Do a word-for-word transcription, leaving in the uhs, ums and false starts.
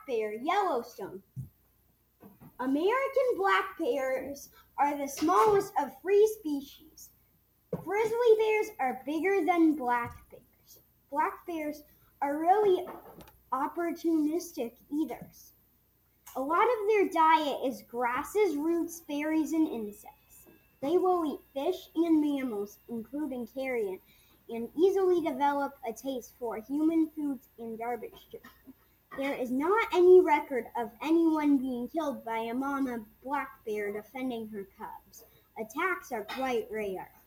bear, Yellowstone. American black bears are the smallest of three species. Grizzly bears are bigger than black bears. Black bears are really opportunistic eaters. A lot of their diet is grasses, roots, berries, and insects. They will eat fish and mammals, including carrion, and easily develop a taste for human foods and garbage too. There is not any record of anyone being killed by a mama black bear defending her cubs. Attacks are quite rare.